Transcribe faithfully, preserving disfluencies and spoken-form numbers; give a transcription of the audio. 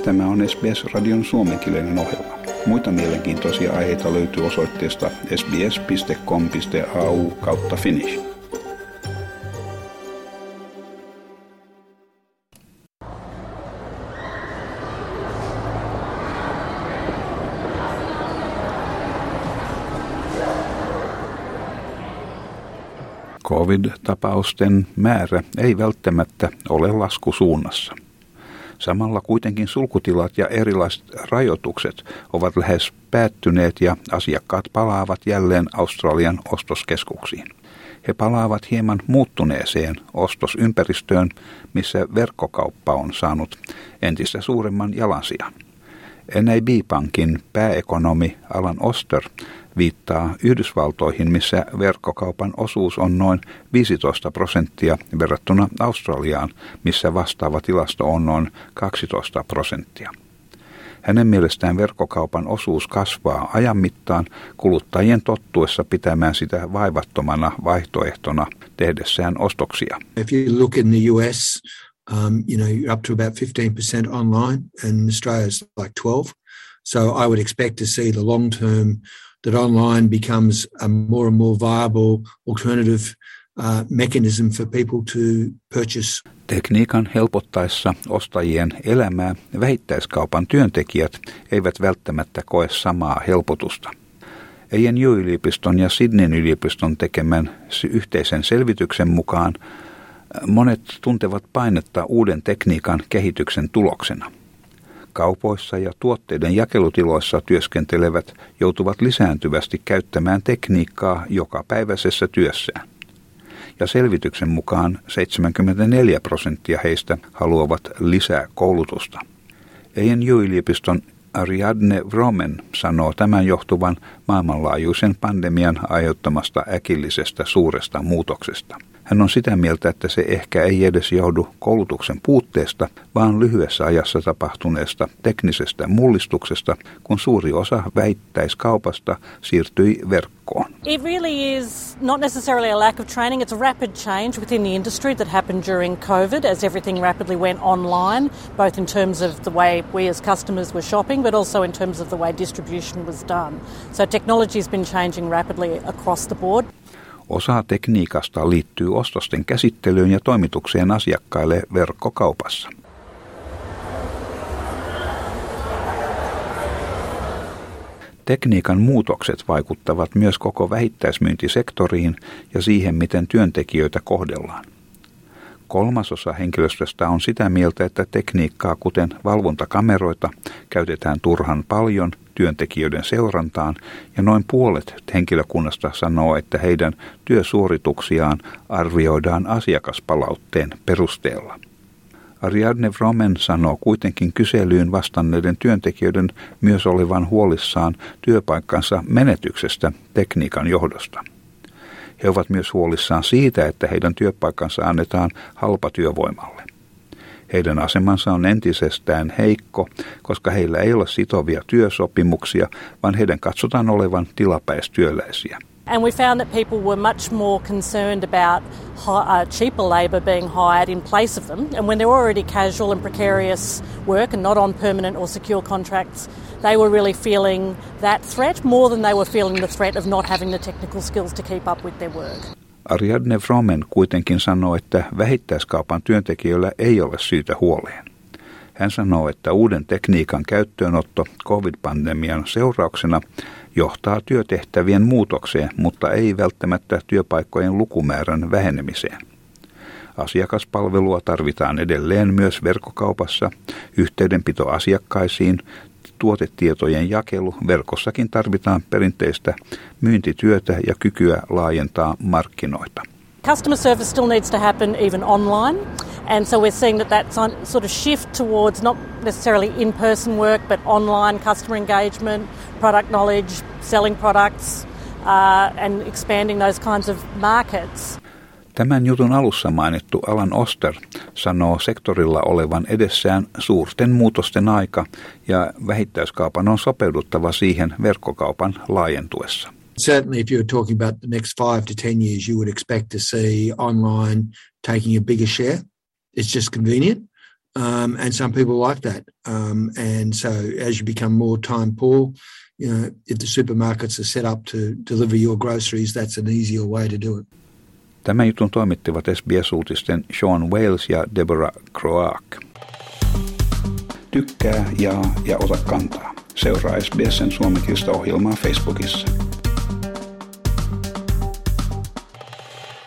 Tämä on S B S-radion suomenkielinen ohjelma. Muita mielenkiintoisia aiheita löytyy osoitteesta sbs piste com piste a u kautta finnish. Covid-tapausten määrä ei välttämättä ole laskusuunnassa. Samalla kuitenkin sulkutilat ja erilaiset rajoitukset ovat lähes päättyneet ja asiakkaat palaavat jälleen Australian ostoskeskuksiin. He palaavat hieman muuttuneeseen ostosympäristöön, missä verkkokauppa on saanut entistä suuremman jalansijan. N A B-pankin pääekonomi Alan Oster viittaa Yhdysvaltoihin, missä verkkokaupan osuus on noin viisitoista prosenttia verrattuna Australiaan, missä vastaava tilasto on noin kaksitoista prosenttia. Hänen mielestään verkkokaupan osuus kasvaa ajan mittaan kuluttajien tottuessa pitämään sitä vaivattomana vaihtoehtona tehdessään ostoksia. If you look in the U S, um, you know, you're up to about fifteen percent online and Australia's like twelve. So I would expect to see the long term that online becomes a more and more viable alternative uh, mechanism for people to purchase. Tekniikan helpottaessa ostajien elämää vähittäiskaupan työntekijät eivät välttämättä koe samaa helpotusta. A N U-yliopiston ja Sydneyn yliopiston tekemän yhteisen selvityksen mukaan monet tuntevat painetta uuden tekniikan kehityksen tuloksena. Kaupoissa ja tuotteiden jakelutiloissa työskentelevät joutuvat lisääntyvästi käyttämään tekniikkaa jokapäiväisessä työssään. Ja selvityksen mukaan seitsemänkymmentäneljä prosenttia heistä haluavat lisää koulutusta. A N U-yliopiston Ariadne Vromen sanoo tämän johtuvan maailmanlaajuisen pandemian aiheuttamasta äkillisestä suuresta muutoksesta. Hän on sitä mieltä, että se ehkä ei edes johdu koulutuksen puutteesta, vaan lyhyessä ajassa tapahtuneesta teknisestä mullistuksesta, kun suuri osa vähittäiskaupasta siirtyi verkkoon. It really is not necessarily a lack of training, it's a rapid change within the industry that happened during COVID as everything rapidly went online, both in terms of the way we as customers were shopping, but also in terms of the way distribution was done. So technology has been changing rapidly across the board. Osa tekniikasta liittyy ostosten käsittelyyn ja toimitukseen asiakkaille verkkokaupassa. Tekniikan muutokset vaikuttavat myös koko vähittäismyyntisektoriin ja siihen, miten työntekijöitä kohdellaan. Kolmasosa henkilöstöstä on sitä mieltä, että tekniikkaa, kuten valvontakameroita, käytetään turhan paljon työntekijöiden seurantaan, ja noin puolet henkilökunnasta sanoo, että heidän työsuorituksiaan arvioidaan asiakaspalautteen perusteella. Ariadne Vromen sanoo kuitenkin kyselyyn vastanneiden työntekijöiden myös olevan huolissaan työpaikkansa menetyksestä tekniikan johdosta. He ovat myös huolissaan siitä, että heidän työpaikkansa annetaan halpatyövoimalle. Heidän asemansa on entisestään heikko, koska heillä ei ole sitovia työsopimuksia, vaan heidän katsotaan olevan tilapäistyöläisiä. And we found that people were much more concerned about uh, cheaper labour being hired in place of them. And when they're already casual and precarious work and not on permanent or secure contracts, they were really feeling that threat more than they were feeling the threat of not having the technical skills to keep up with their work. Ariadne Vromen kuitenkin sanoo, että vähittäiskaupan työntekijöillä ei ole syytä huoleen. Hän sanoo, että uuden tekniikan käyttöönotto covid-pandemian seurauksena johtaa työtehtävien muutokseen, mutta ei välttämättä työpaikkojen lukumäärän vähenemiseen. Asiakaspalvelua tarvitaan edelleen myös verkkokaupassa, yhteydenpito asiakkaisiin, tuotetietojen jakelu, verkossakin tarvitaan perinteistä myyntityötä ja kykyä laajentaa markkinoita. Customer service still needs to happen even online, and so we're seeing that that sort of shift towards not necessarily in-person work but online customer engagement, product knowledge, selling products uh, and expanding those kinds of markets. Tämän jutun alussa mainittu Alan Oster sanoo sektorilla olevan edessään suurten muutosten aika ja vähittäiskaupan on sopeuduttava siihen verkkokaupan laajentuessa. Certainly if you're talking about the next five to ten years, you would expect to see online taking a bigger share. It's just convenient. Um, and some people like that. Um, and so as you become more time poor, you know, if the supermarkets are set up to deliver your groceries, that's an easier way to do it. Tämän jutun toimittivat S B S-uutisten Sean Wales ja Deborah Croak. Tykkää, jaa ja ota kantaa. Seuraa S B S:n suomenkielistä ohjelmaa Facebookissa.